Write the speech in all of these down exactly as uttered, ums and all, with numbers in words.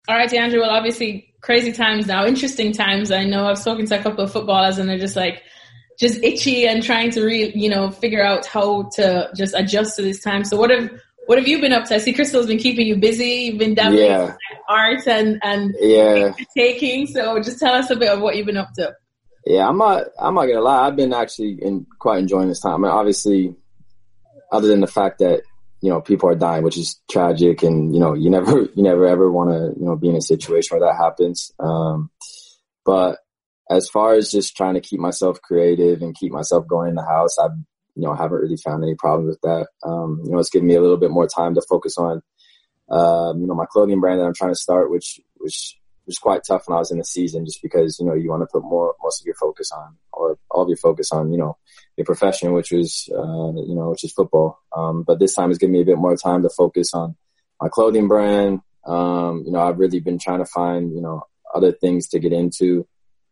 All right, DeAndre. Well, obviously, crazy times now, interesting times. I know I've spoken to a couple of footballers, and they're just like, just itchy and trying to re, you know, figure out how to just adjust to this time. So, what have what have you been up to? I see Crystal's been keeping you busy. You've been dabbling yeah. in art and and yeah. taking. So, just tell us a bit of what you've been up to. Yeah, I'm not. I'm not gonna lie. I've been actually in, quite enjoying this time. I mean, obviously, other than the fact that, you know, people are dying, which is tragic, and you know, you never, you never ever want to, you know, be in a situation where that happens. Um, but as far as just trying to keep myself creative and keep myself going in the house, I, you know, haven't really found any problem with that. Um, you know, it's given me a little bit more time to focus on, um, you know, my clothing brand that I'm trying to start, which, which was quite tough when I was in the season, just because, you know, you want to put more, most of your focus on, or all of your focus on, you know, your profession, which was, uh, you know, which is football. Um, but this time it's given me a bit more time to focus on my clothing brand. Um, you know, I've really been trying to find, you know, other things to get into.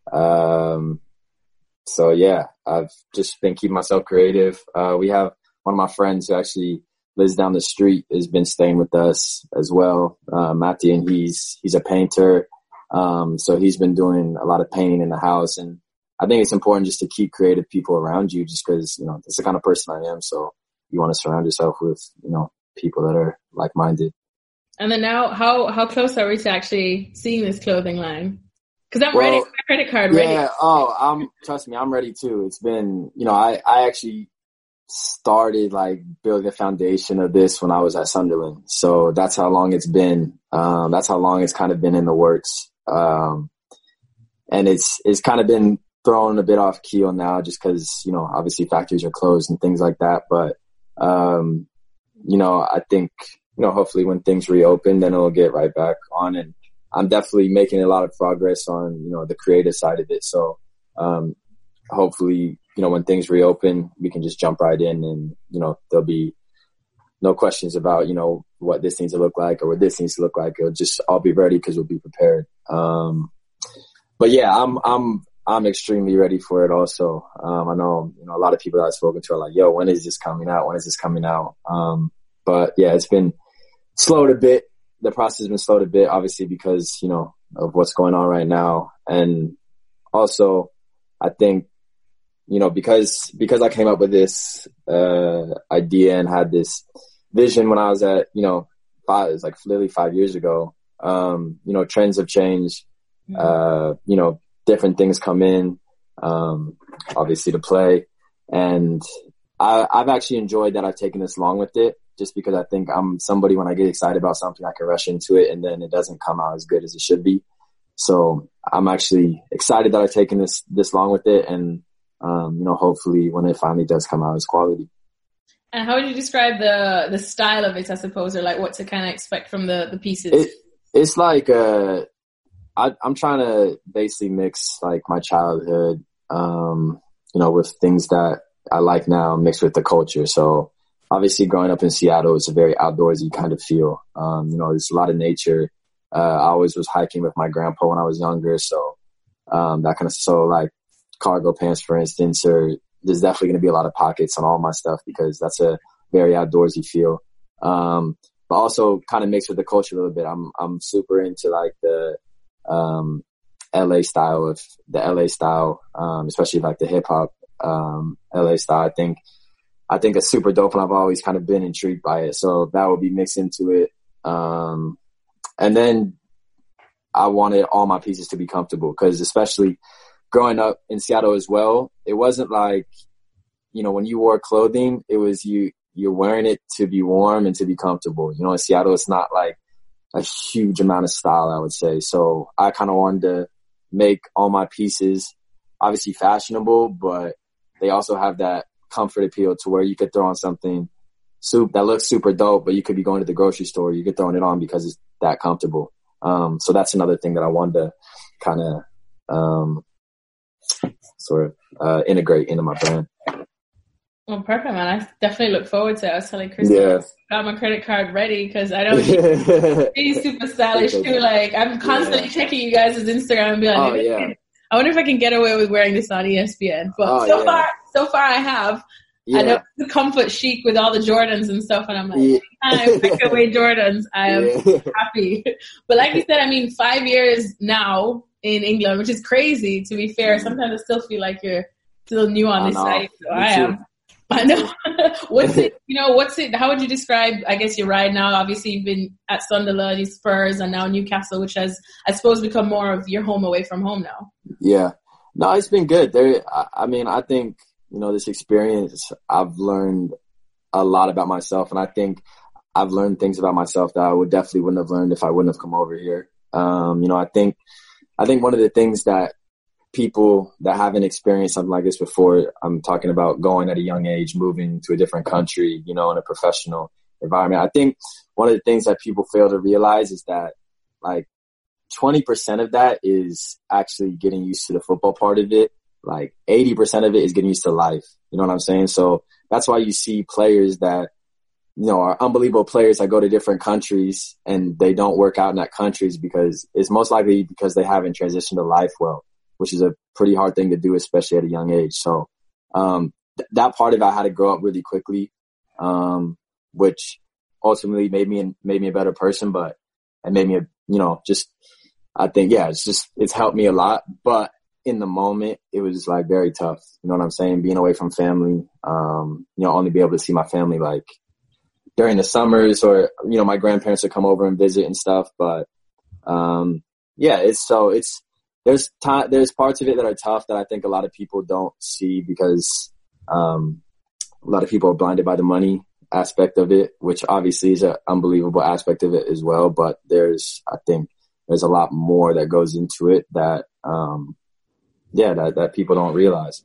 Um, so yeah, I've just been keeping myself creative. Uh, we have one of my friends who actually lives down the street has been staying with us as well. Uh, Matthew, and he's, he's a painter. Um, so he's been doing a lot of painting in the house, and I think it's important just to keep creative people around you, just because, you know, that's the kind of person I am. So you want to surround yourself with, you know, people that are like-minded. And then now, how, how close are we to actually seeing this clothing line? Because I'm well, ready for my credit card ready. Yeah, oh, I'm, trust me, I'm ready too. It's been, you know, I, I actually started like building the foundation of this when I was at Sunderland. So that's how long it's been. Um, that's how long it's kind of been in the works. Um, and it's, it's kind of been thrown a bit off keel now just because, you know, obviously factories are closed and things like that. But, um, you know, I think, you know, hopefully when things reopen, then it'll get right back on. And I'm definitely making a lot of progress on, you know, the creative side of it. So, um, hopefully, you know, when things reopen, we can just jump right in, and, you know, there'll be no questions about, you know, what this needs to look like or what this needs to look like. It'll just all be ready because we'll be prepared. Um, but yeah, I'm, I'm, I'm extremely ready for it also. Um, I know, you know, a lot of people that I've spoken to are like, yo, when is this coming out? When is this coming out? Um, but yeah, it's been slowed a bit. The process has been slowed a bit, obviously, because, you know, of what's going on right now. And also, I think, you know, because, because I came up with this, uh, idea and had this vision when I was at, you know, five, it was like literally five years ago. Um, you know, trends have changed. Uh, you know, different things come in, um, obviously to play. And I, I've actually enjoyed that I've taken this long with it, just because I think I'm somebody, when I get excited about something, I can rush into it and then it doesn't come out as good as it should be. So I'm actually excited that I've taken this, this long with it. And, um, you know, hopefully when it finally does come out, it's quality. And how would you describe the, the style of it, I suppose, or like what to kind of expect from the, the pieces? It, it's like, uh, I, I'm trying to basically mix like my childhood, um, you know, with things that I like now mixed with the culture. So obviously growing up in Seattle, it's a very outdoorsy kind of feel. Um, you know, there's a lot of nature. Uh, I always was hiking with my grandpa when I was younger. So, um, that kind of, so like cargo pants, for instance, or there's definitely going to be a lot of pockets on all my stuff because that's a very outdoorsy feel. Um, but also kind of mixed with the culture a little bit. I'm, I'm super into like the, um, L A style of the L A style, um, especially like the hip hop, um, L A style. I think, I think it's super dope, and I've always kind of been intrigued by it. So that would be mixed into it. Um, and then I wanted all my pieces to be comfortable, because especially growing up in Seattle as well, it wasn't like, you know, when you wore clothing, it was you, you're wearing it to be warm and to be comfortable. You know, in Seattle, it's not like a huge amount of style, I would say. So I kind of wanted to make all my pieces obviously fashionable, but they also have that comfort appeal to where you could throw on something soup that looks super dope, but you could be going to the grocery store, you could throw it on because it's that comfortable. Um, so that's another thing that I wanted to kind of, um, sort of, uh, integrate into my brand. Well, perfect, man. I definitely look forward to it. I was telling Chris, yeah. got my credit card ready because I know he's super stylish too. Like, I'm constantly yeah. checking you guys' Instagram and be like, oh, yeah. I wonder if I can get away with wearing this on E S P N. But oh, so yeah. far, so far I have. Yeah. I know the comfort chic with all the Jordans and stuff, and I'm like, yeah. I pick away Jordans. I am yeah. happy. But like you said, I mean, five years now in England, which is crazy. To be fair, sometimes I still feel like you're still new on this side. So I too. am. I know. What's it? You know, what's it? How would you describe? I guess your ride now. Obviously, you've been at Sunderland, Spurs, and now Newcastle, which has, I suppose, become more of your home away from home now. Yeah. No, it's been good. There. I mean, I think. You know, this experience, I've learned a lot about myself. And I think I've learned things about myself that I would definitely wouldn't have learned if I wouldn't have come over here. Um, you know, I think, I think one of the things that people that haven't experienced something like this before, I'm talking about going at a young age, moving to a different country, you know, in a professional environment. I think one of the things that people fail to realize is that like twenty percent of that is actually getting used to the football part of it. Like eighty percent of it is getting used to life. You know what I'm saying? So that's why you see players that, you know, are unbelievable players that go to different countries and they don't work out in that countries because it's most likely because they haven't transitioned to life well, which is a pretty hard thing to do, especially at a young age. So um, th- that part of it, I had to grow up really quickly, um, which ultimately made me made me a better person, but it made me, a, you know, just I think, yeah, it's just it's helped me a lot. But in the moment, it was like very tough. You know what I'm saying? Being away from family, um, you know, only be able to see my family like during the summers or, you know, my grandparents would come over and visit and stuff. But, um, yeah, it's so it's, there's time, there's parts of it that are tough that I think a lot of people don't see because, um, a lot of people are blinded by the money aspect of it, which obviously is an unbelievable aspect of it as well. But there's, I think there's a lot more that goes into it that, um, yeah, that, that people don't realize.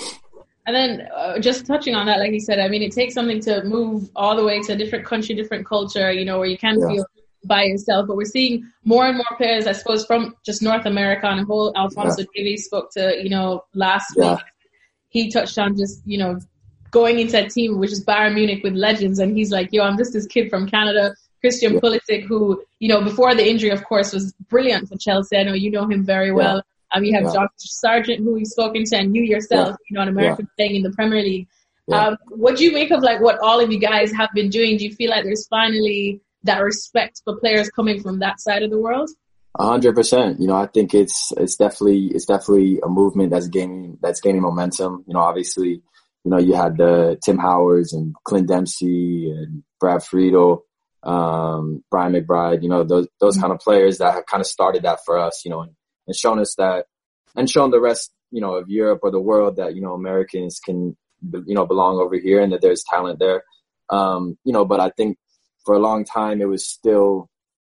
And then uh, just touching on that, like you said, I mean, it takes something to move all the way to a different country, different culture, you know, where you can yeah. feel by yourself. But we're seeing more and more players, I suppose, from just North America and the whole Alphonso yeah. Davies spoke to, you know, last yeah. week. He touched on just, you know, going into a team, which is Bayern Munich with legends. And he's like, yo, I'm just this kid from Canada, Christian yeah. Pulisic, who, you know, before the injury, of course, was brilliant for Chelsea. I know you know him very well. Yeah. Um, you have yeah. Josh Sargent, who you've spoken to, and you yourself, yeah. you know, an American yeah. playing in the Premier League. Yeah. Um, what do you make of like what all of you guys have been doing? Do you feel like there's finally that respect for players coming from that side of the world? A hundred percent. You know, I think it's it's definitely it's definitely a movement that's gaining that's gaining momentum. You know, obviously, you know, you had the Tim Howards and Clint Dempsey and Brad Friedel, um, Brian McBride. You know, those those mm-hmm. kind of players that have kind of started that for us. You know. And, And shown us that, and shown the rest, you know, of Europe or the world that, you know, Americans can, you know, belong over here and that there's talent there. Um, you know, but I think for a long time it was still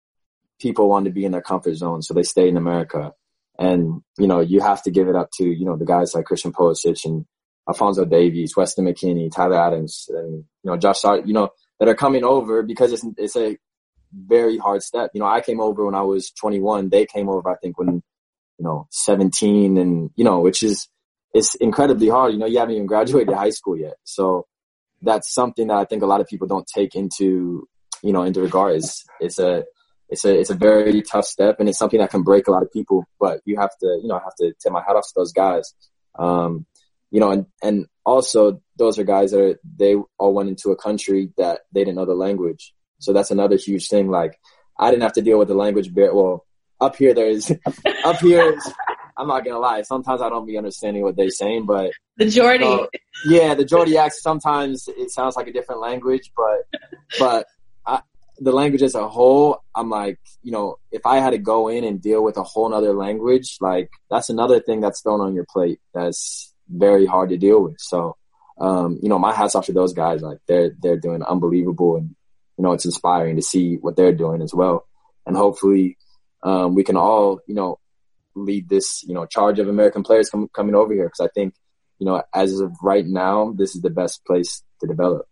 people wanted to be in their comfort zone, so they stayed in America. And, you know, you have to give it up to, you know, the guys like Christian Pulisic and Alphonso Davies, Weston McKennie, Tyler Adams, and, you know, Josh Sargent, you know, that are coming over because it's it's a very hard step. You know, I came over when I was twenty-one. They came over, I think, when you know, seventeen and, you know, which is, it's incredibly hard. You know, you haven't even graduated high school yet. So that's something that I think a lot of people don't take into, you know, into regard. It's, it's a, it's a, it's a very tough step and it's something that can break a lot of people, but you have to, you know, I have to tip my hat off to those guys. Um, you know, and, and also those are guys that are, they all went into a country that they didn't know the language. So that's another huge thing. Like I didn't have to deal with the language barrier. Well, Up here, there's up here. I'm not gonna lie. Sometimes I don't be understanding what they're saying, but the Geordie, uh, yeah, the Geordie accent. Sometimes it sounds like a different language, but but I, the language as a whole, I'm like, you know, if I had to go in and deal with a whole other language, like that's another thing that's thrown on your plate. That's very hard to deal with. So, um, you know, my hats off to those guys. Like they're they're doing unbelievable, and you know, it's inspiring to see what they're doing as well, and hopefully. Um, we can all, you know, lead this, you know, charge of American players com- coming over here. Because I think, you know, as of right now, this is the best place to develop.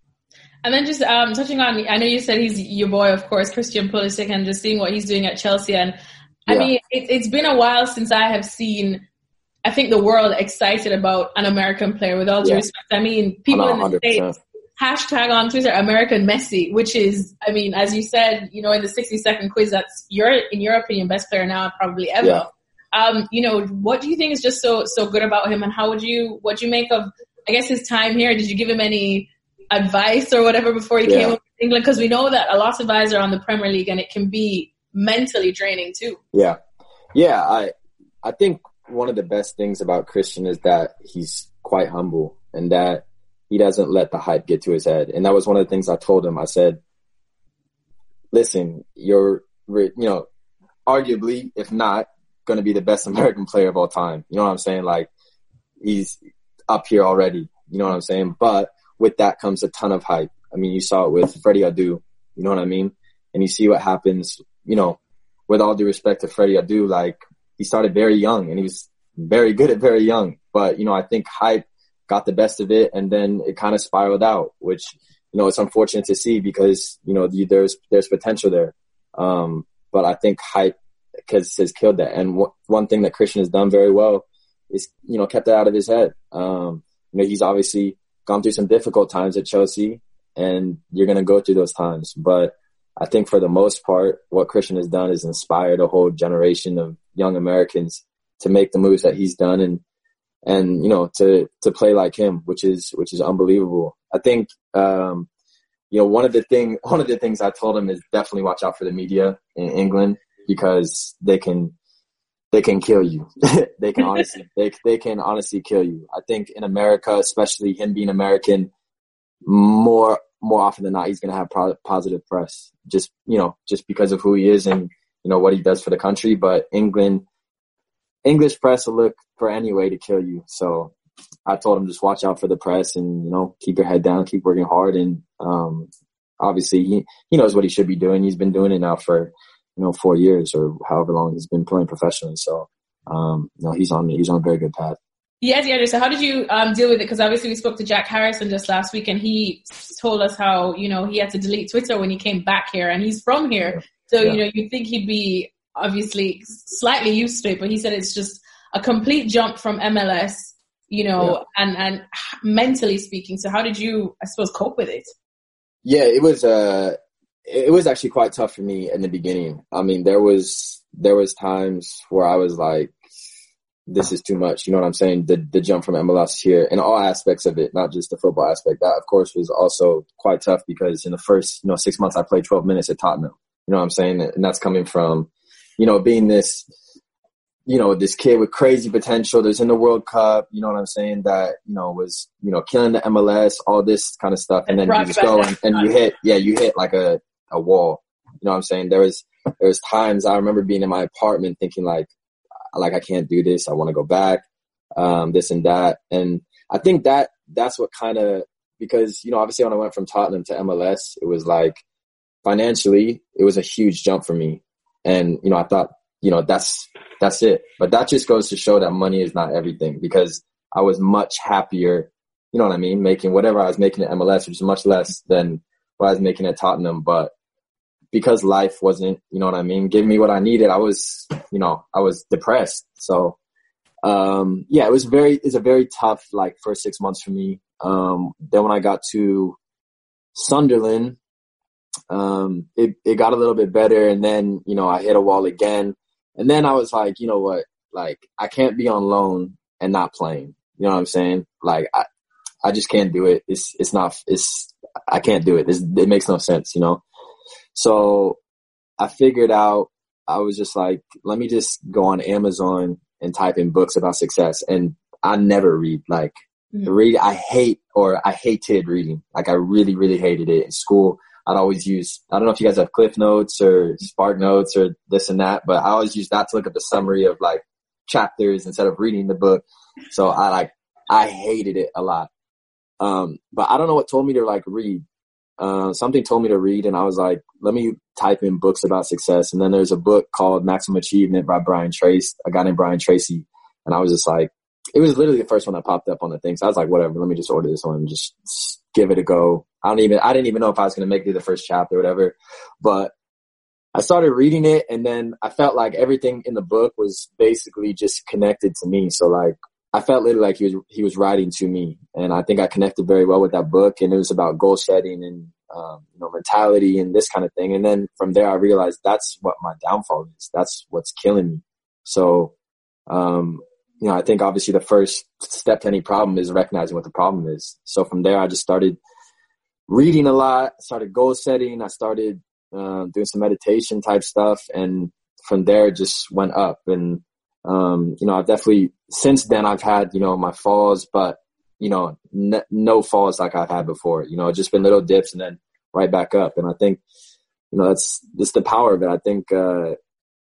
And then just um, touching on, I know you said he's your boy, of course, Christian Pulisic, and just seeing what he's doing at Chelsea. And I yeah. mean, it, it's been a while since I have seen, I think, the world excited about an American player, with all due yeah. respect. I mean, people in the States, hashtag on Twitter, American Messi, which is, I mean, as you said, you know, in the sixty second quiz, that's your, in your opinion, best player now probably ever. Yeah. Um, you know, what do you think is just so, so good about him, and how would you, what do you make of I guess his time here, did you give him any advice or whatever before he yeah. came up to England? Because we know that a lot of eyes are on the Premier League and it can be mentally draining too. Yeah. Yeah. I, I think one of the best things about Christian is that he's quite humble and that he doesn't let the hype get to his head. And that was one of the things I told him. I said, listen, you're, you know, arguably, if not, going to be the best American player of all time. You know what I'm saying? Like, he's up here already. You know what I'm saying? But with that comes a ton of hype. I mean, you saw it with Freddie Adu. You know what I mean? And you see what happens, you know, with all due respect to Freddie Adu, like, he started very young and he was very good at very young. But, you know, I think hype got the best of it and then it kind of spiraled out, which, you know, it's unfortunate to see because, you know, the, there's there's potential there. Um, but I think hype has, has killed that. And w- one thing that Christian has done very well is, you know, kept that out of his head. Um, you know, he's obviously gone through some difficult times at Chelsea and you're going to go through those times. But I think for the most part, what Christian has done is inspired a whole generation of young Americans to make the moves that he's done and, and, you know, to, to play like him, which is, which is unbelievable. I think, um, you know, one of the thing, one of the things I told him is definitely watch out for the media in England because they can, they can kill you. they can honestly, they, they can honestly kill you. I think in America, especially him being American, more, more often than not, he's going to have pro- positive press just, you know, just because of who he is and, you know, what he does for the country. But England, English press will look for any way to kill you. So I told him just watch out for the press and, you know, keep your head down, keep working hard. And um, obviously he, he knows what he should be doing. He's been doing it now for, you know, four years or however long he's been playing professionally. So, um, you know, he's on, he's on a very good path. Yes, yeah. So how did you um, deal with it? Because obviously we spoke to Jack Harrison just last week and he told us how, you know, he had to delete Twitter when he came back here and he's from here. So, yeah. you know, you'd think he'd be obviously slightly used to it, but he said it's just a complete jump from M L S, you know, yeah. and, and mentally speaking. So how did you, I suppose, cope with it? Yeah, it was, uh, it was actually quite tough for me in the beginning. I mean, there was, there was times where I was like, this is too much. You know what I'm saying? The the jump from M L S here in all aspects of it, not just the football aspect. That, of course, was also quite tough because in the first, you know, six months I played twelve minutes at Tottenham. You know what I'm saying? And that's coming from, you know, being this, you know, this kid with crazy potential. There's in the World Cup, you know what I'm saying? That, you know, was, you know, killing the M L S, all this kind of stuff. And then you just go and, and you hit, yeah, you hit like a, a wall. You know what I'm saying? There was, there was times I remember being in my apartment thinking like, like, I can't do this. I want to go back, um, this and that. And I think that that's what kind of, because, you know, obviously when I went from Tottenham to M L S, it was like financially, it was a huge jump for me. And, you know, I thought, you know, that's, that's it. But that just goes to show that money is not everything because I was much happier, you know what I mean? Making whatever I was making at M L S, which is much less than what I was making at Tottenham. But because life wasn't, you know what I mean, giving me what I needed, I was, you know, I was depressed. So, um, yeah, it was very, it's a very tough, like, first six months for me. Um, then when I got to Sunderland, um, it, it got a little bit better. And then, you know, I hit a wall again. And then I was like, you know what, like, I can't be on loan and not playing. You know what I'm saying? Like, I, I just can't do it. It's, it's not, it's, I can't do it. It's, it makes no sense, you know? So I figured out, I was just like, let me just go on Amazon and type in books about success. And I never read, like, mm-hmm. read, I hate, or I hated reading. Like, I really, really hated it in school. I'd always use, I don't know if you guys have Cliff Notes or Spark Notes or this and that, but I always use that to look at the summary of like chapters instead of reading the book. So I like, I hated it a lot. Um, but I don't know what told me to like read. Uh, something told me to read and I was like, let me type in books about success. And then there's a book called Maximum Achievement by Brian Tracy, a guy named Brian Tracy. And I was just like, it was literally the first one that popped up on the thing. So I was like, whatever, let me just order this one and just give it a go. I don't even, I didn't even know if I was going to make it to the first chapter or whatever, but I started reading it and then I felt like everything in the book was basically just connected to me. So like, I felt literally like he was, he was writing to me. And I think I connected very well with that book. And it was about goal setting and, um, you know, mentality and this kind of thing. And then from there, I realized that's what my downfall is. That's what's killing me. So, um, you know, I think obviously the first step to any problem is recognizing what the problem is. So from there, I just started reading a lot, started goal setting. I started uh, doing some meditation type stuff. And from there, it just went up. And, um, you know, I've definitely, since then, I've had, you know, my falls, but, you know, n- no falls like I've had before. You know, just been little dips and then right back up. And I think, you know, that's just the power of it. I think, uh,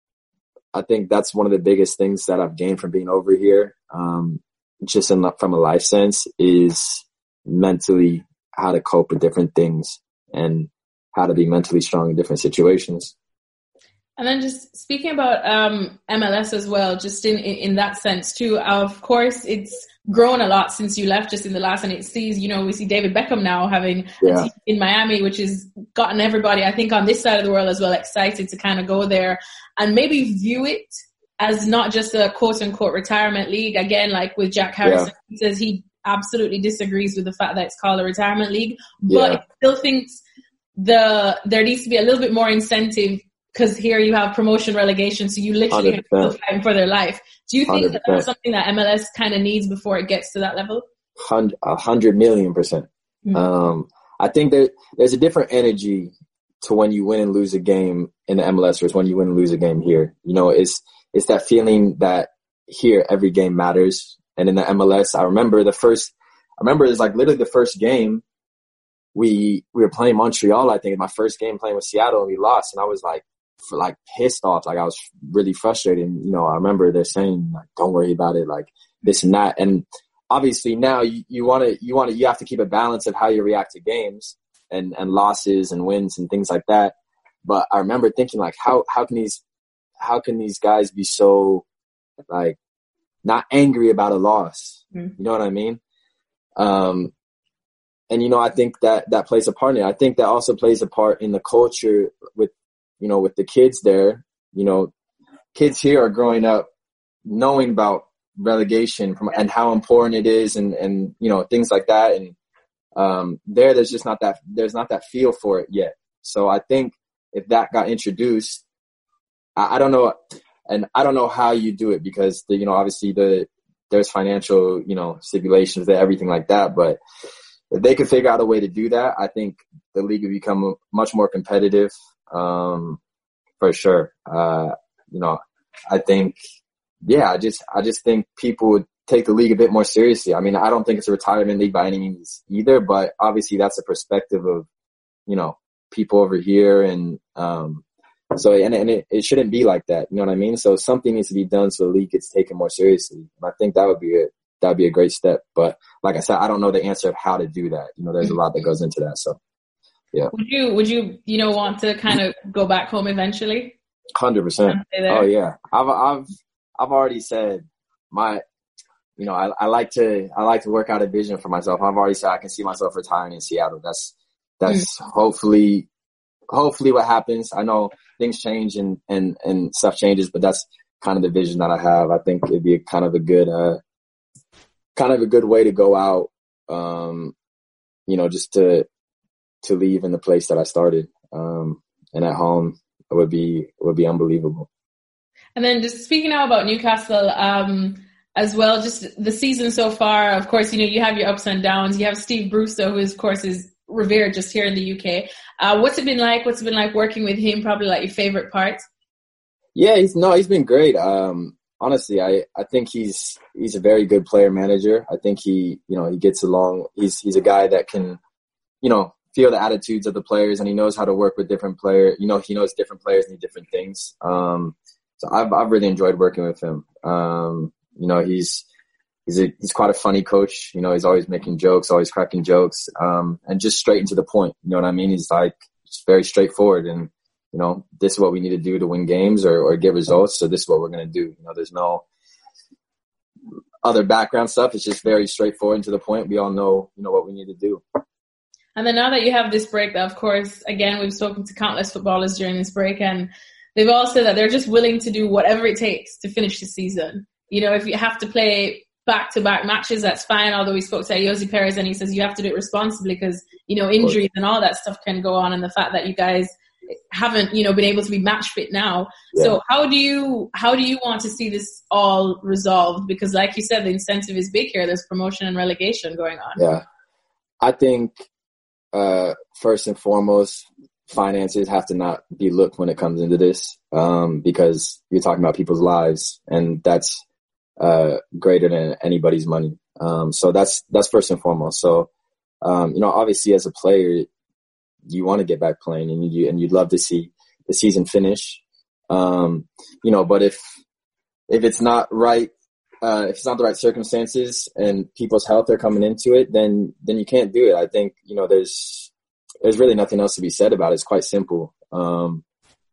I think that's one of the biggest things that I've gained from being over here, um, just in, from a life sense, is mentally how to cope with different things and how to be mentally strong in different situations. And then just speaking about um, M L S as well, just in, in, in that sense too, of course, it's grown a lot since you left just in the last, and it sees, you know, we see David Beckham now having yeah. a team in Miami, which has gotten everybody, I think, on this side of the world as well, excited to kind of go there and maybe view it as not just a quote unquote retirement league. Again, like with Jack Harrison, yeah. he says he absolutely disagrees with the fact that it's called a retirement league, but yeah. he still thinks the there needs to be a little bit more incentive, because here you have promotion, relegation, so you literally have people fighting for their life. Do you think that that's something that M L S kind of needs before it gets to that level? A hundred million percent. Mm-hmm. Um, I think that there's a different energy to when you win and lose a game in the M L S versus when you win and lose a game here. You know, it's it's that feeling that here every game matters. And in the M L S, I remember the first, I remember it was like literally the first game we we were playing Montreal, I think, my first game playing with Seattle, and we lost. And I was like, for like pissed off, like I was really frustrated. And, you know, I remember they're saying, like, don't worry about it, like this and that. And obviously now you, you want to, you want to, you have to keep a balance of how you react to games and, and losses and wins and things like that. But I remember thinking, like, how, how can these, how can these guys be so, like, not angry about a loss? Mm. You know what I mean? Um, and, you know, I think that that plays a part in it. I think that also plays a part in the culture with, you know, with the kids there. You know, kids here are growing up knowing about relegation from, and how important it is, and, and, you know, things like that. And um, there, there's just not that, there's not that feel for it yet. So I think if that got introduced, I, I don't know. And I don't know how you do it, because, the, you know, obviously the there's financial, you know, stipulations there, everything like that. But if they could figure out a way to do that, I think the league would become much more competitive, um, for sure. Uh, you know, I think, yeah, I just I just think people would take the league a bit more seriously. I mean, I don't think it's a retirement league by any means either, but obviously that's a perspective of, you know, people over here. And, um, So, and, and it, it shouldn't be like that. You know what I mean? So something needs to be done so the league gets taken more seriously. And I think that would be a, that would be a great step. But like I said, I don't know the answer of how to do that. You know, there's a lot that goes into that. So, yeah. Would you, would you, you know, want to kind of go back home eventually? Hundred percent. Oh yeah. I've, I've, I've already said my, you know, I, I like to, I like to work out a vision for myself. I've already said I can see myself retiring in Seattle. That's, that's mm. hopefully, hopefully what happens. I know things change and, and, and stuff changes, but that's kind of the vision that I have. I think it'd be a kind of a good, uh, kind of a good way to go out, um, you know, just to, to leave in the place that I started, um, and at home. It would be, it would be unbelievable. And then just speaking now about Newcastle, um, as well, just the season so far, of course, you know, you have your ups and downs. You have Steve Bruce, though, who is, of course, is revered just here in the U K. Uh, what's it been like? What's it been like working with him? Probably like your favorite part? Yeah, he's no, he's been great. Um, honestly, I, I think he's he's a very good player manager. I think he, you know, he gets along. He's he's a guy that can, you know, feel the attitudes of the players, and he knows how to work with different players. You know, he knows different players need different things. Um, so I've I've really enjoyed working with him. Um, you know, he's He's a, he's quite a funny coach. You know, he's always making jokes, always cracking jokes, um, and just straight into the point. You know what I mean? He's like, it's very straightforward, and, you know, this is what we need to do to win games or, or get results. So this is what we're going to do. You know, there's no other background stuff. It's just very straightforward and to the point. We all know, you know, what we need to do. And then now that you have this break, of course, again, we've spoken to countless footballers during this break, and they've all said that they're just willing to do whatever it takes to finish the season. You know, if you have to play back-to-back matches, that's fine. Although we spoke to Ayoze Perez and he says you have to do it responsibly because, you know, injuries and all that stuff can go on, and the fact that you guys, haven't, you know, been able to be match fit now. Yeah. So how do you how do you want to see this all resolved? Because like you said, the incentive is big here. There's promotion and relegation going on. Yeah. I think uh, first and foremost, finances have to not be looked when it comes into this, um, because you're talking about people's lives, and that's uh, greater than anybody's money. Um, so that's that's first and foremost. So um, you know, obviously as a player, you want to get back playing, and you and you'd love to see the season finish. Um, you know, but if if it's not right, uh, if it's not the right circumstances and people's health are coming into it, then then you can't do it. I think, you know, there's there's really nothing else to be said about it. It's quite simple. Um,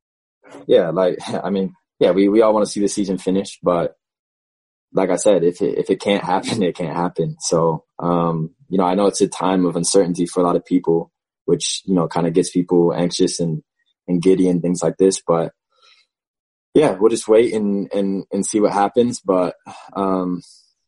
yeah, like I mean, yeah, we, we all want to see the season finish, but like I said, if it if it can't happen, it can't happen. So um, you know, I know it's a time of uncertainty for a lot of people, which, you know, kind of gets people anxious and, and giddy and things like this. But yeah, we'll just wait and, and, and see what happens. But, um,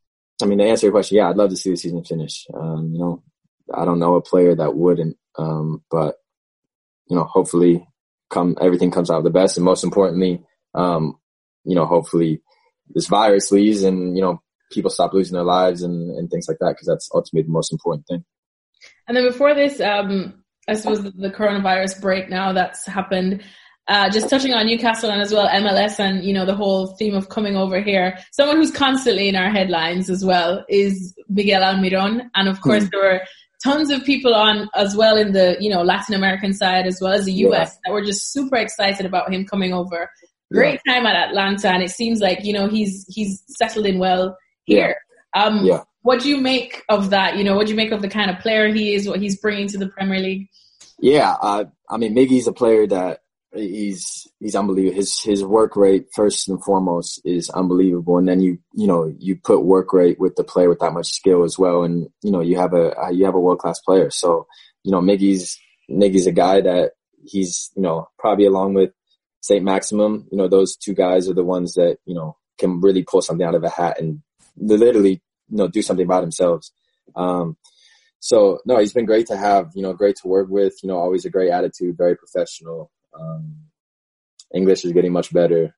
I mean, to answer your question, yeah, I'd love to see the season finish. Um, you know, I don't know a player that wouldn't, um, but, you know, hopefully come, everything comes out the best. And most importantly, um, you know, hopefully this virus leaves and, you know, people stop losing their lives and, and things like that, because that's ultimately the most important thing. And then before this, um, I suppose the, the coronavirus break now that's happened, uh, just touching on Newcastle and as well M L S and, you know, the whole theme of coming over here. Someone who's constantly in our headlines as well is Miguel Almiron. And of course, mm-hmm. there were tons of people on as well in the, you know, Latin American side as well as the U S yeah. that were just super excited about him coming over. Great yeah. time at Atlanta. And it seems like, you know, he's, he's settled in well here. Yeah. Um, yeah. What do you make of that? You know, what do you make of the kind of player he is, what he's bringing to the Premier League? Yeah, uh, I mean, Miggy's a player that he's he's unbelievable. His his work rate, first and foremost, is unbelievable. And then you you know you put work rate with the player with that much skill as well, and you know you have a you have a world class player. So you know Miggy's Miggy's a guy that he's you know probably along with Saint Maximum. You know those two guys are the ones that you know can really pull something out of a hat and literally you know do something by themselves. Um, So, no, he's been great to have, you know, great to work with, you know, always a great attitude, very professional. Um, English is getting much better.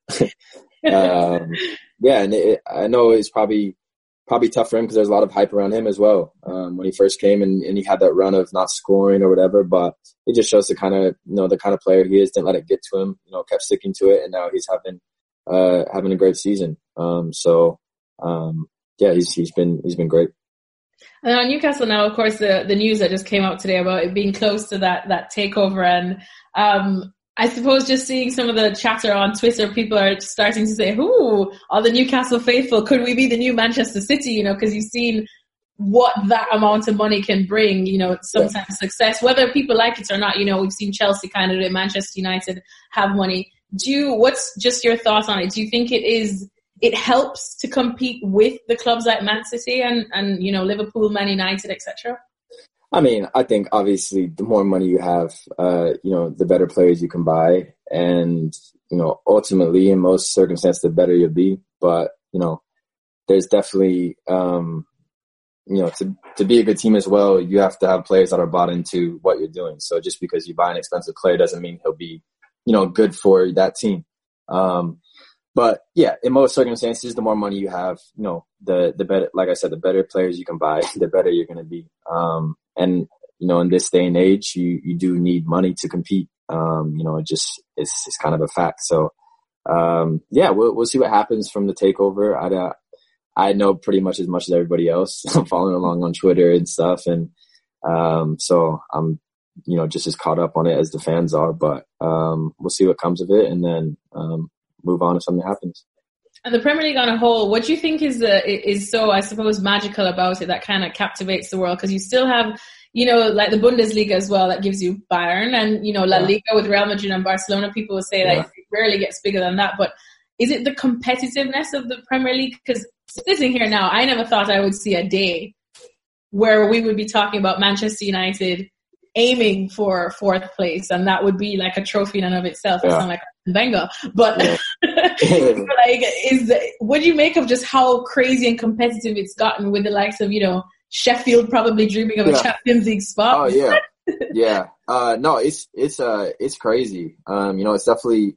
um, yeah, and it, I know it's probably probably tough for him because there's a lot of hype around him as well um, when he first came and, and he had that run of not scoring or whatever. But it just shows the kind of, you know, the kind of player he is. Didn't let it get to him, you know, kept sticking to it. And now he's having uh, having a great season. Um, so, um, yeah, he's he's been he's been great. And on Newcastle now, of course, the, the news that just came out today about it being close to that, that takeover. And um, I suppose just seeing some of the chatter on Twitter, people are starting to say, ooh, all the Newcastle faithful, could we be the new Manchester City? You know, because you've seen what that amount of money can bring, you know, sometimes yeah. success, whether people like it or not. You know, we've seen Chelsea kind of do it, Manchester United have money. Do you, what's just your thoughts on it? Do you think it is... it helps to compete with the clubs like Man City and, and you know, Liverpool, Man United, et cetera? I mean, I think obviously the more money you have, uh, you know, the better players you can buy. And, you know, ultimately in most circumstances, the better you'll be. But, you know, there's definitely, um, you know, to, to be a good team as well, you have to have players that are bought into what you're doing. So just because you buy an expensive player doesn't mean he'll be, you know, good for that team. Um, But yeah, in most circumstances, the more money you have, you know, the, the better, like I said, the better players you can buy, the better you're going to be. Um, and, you know, in this day and age, you, you do need money to compete. Um, you know, it just, it's, it's kind of a fact. So, um, yeah, we'll, we'll see what happens from the takeover. I, uh, I know pretty much as much as everybody else. I'm following along on Twitter and stuff. And, um, so I'm, you know, just as caught up on it as the fans are, but, um, we'll see what comes of it. And then, um, move on if something happens. And the Premier League on a whole, what do you think is the, is so, I suppose, magical about it that kind of captivates the world? Because you still have, you know, like the Bundesliga as well, that gives you Bayern, and, you know, La Liga with Real Madrid and Barcelona. People will say that yeah. it rarely gets bigger than that. But is it the competitiveness of the Premier League? Because sitting here now, I never thought I would see a day where we would be talking about Manchester United aiming for fourth place, and that would be like a trophy in and of itself. Yeah. It's not like Wenger, but yeah. like, is what do you make of just how crazy and competitive it's gotten with the likes of, you know, Sheffield probably dreaming of yeah. a Champions League spot? Oh yeah, yeah. Uh, no, it's it's uh it's crazy. Um, you know, it's definitely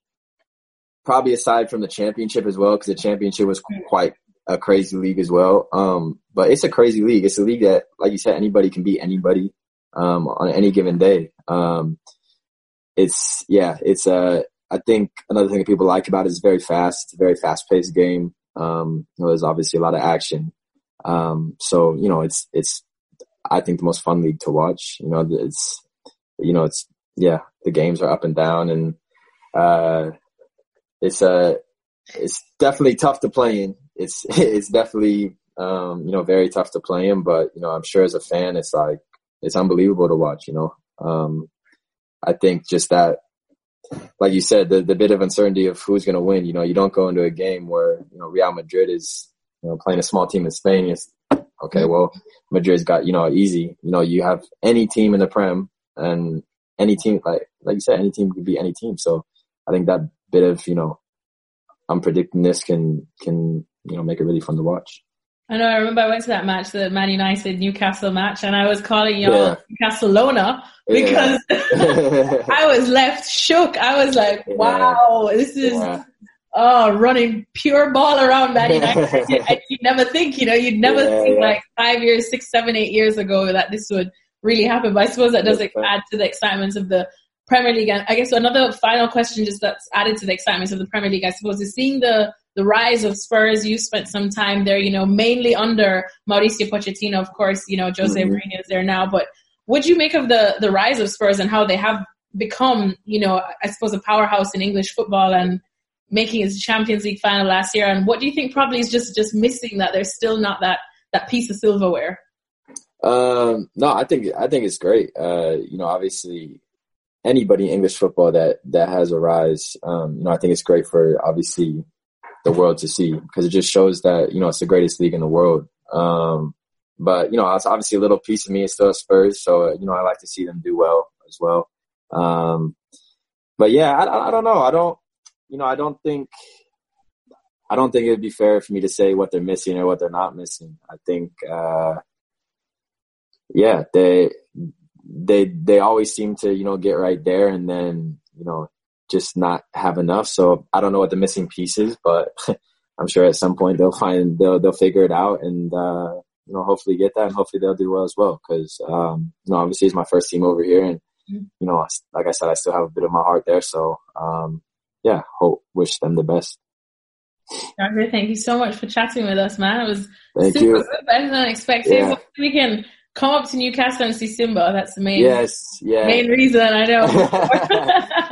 probably aside from the championship as well, because the championship was quite a crazy league as well. Um, but it's a crazy league. It's a league that, like you said, anybody can beat anybody um, on any given day. Um, it's yeah, it's uh, I think another thing that people like about it is very fast. It's a very fast paced game. Um, you know, there's obviously a lot of action. Um, so you know, it's it's I think the most fun league to watch. You know, it's you know, it's yeah, the games are up and down, and uh, it's uh, it's definitely tough to play in. It's it's definitely um, you know, very tough to play in, but you know, I'm sure as a fan, it's like it's unbelievable to watch. You know, um, I think just that, like you said, the the bit of uncertainty of who's going to win. You know, you don't go into a game where you know Real Madrid is you know playing a small team in Spain. It's okay, well, Madrid's got you know easy. You know, you have any team in the Prem, and any team like like you said, any team could beat any team. So I think that bit of you know unpredictedness can can you know make it really fun to watch. I know. I remember I went to that match, the Man United Newcastle match, and I was calling you Yeah. Newcastle-Lona because Yeah. I was left shook. I was like, Yeah. "Wow, this is Yeah. oh running pure ball around Man United." you, you'd never think, you know, you'd never Yeah, think yeah. like five years, six, seven, eight years ago that this would really happen. But I suppose that does Yeah. add to the excitement of the Premier League. And I guess another final question, just that's added to the excitement of the Premier League, I suppose, is seeing the the rise of Spurs. You spent some time there, you know, mainly under Mauricio Pochettino, of course. You know, Jose Mm-hmm. Mourinho is there now. But what do you make of the the rise of Spurs and how they have become, you know, I suppose a powerhouse in English football and making it to Champions League final last year? And what do you think probably is just just missing, that there's still not that that piece of silverware? Um, no, I think I think it's great. Uh, you know, obviously, anybody in English football that that has a rise, um, you know, I think it's great for obviously the world to see, because it just shows that you know it's the greatest league in the world. Um, but you know, it's obviously a little piece of me is still Spurs, so you know, I like to see them do well as well. Um, but yeah, I, I don't know. I don't, you know, I don't think. I don't think it'd be fair for me to say what they're missing or what they're not missing. I think, uh, yeah, they they they always seem to you know get right there, and then you know just not have enough. So I don't know what the missing piece is, but I'm sure at some point they'll find they'll they'll figure it out, and uh, you know hopefully get that, and hopefully they'll do well as well. Because um, you know obviously it's my first team over here, and you know like I said, I still have a bit of my heart there. So um, yeah, hope wish them the best. Doctor, thank you so much for chatting with us, man. It was Thank super you. good, better than expected. Yeah. Hopefully we can come up to Newcastle and see Simba. That's the main Yes, yeah. main reason, I know.